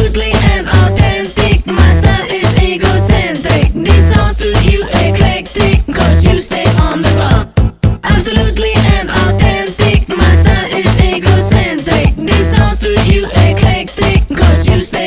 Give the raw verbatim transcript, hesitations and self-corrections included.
absolutely and authentic. My style is egocentric. This sounds to you eclectic, cause you stay on the ground. Absolutely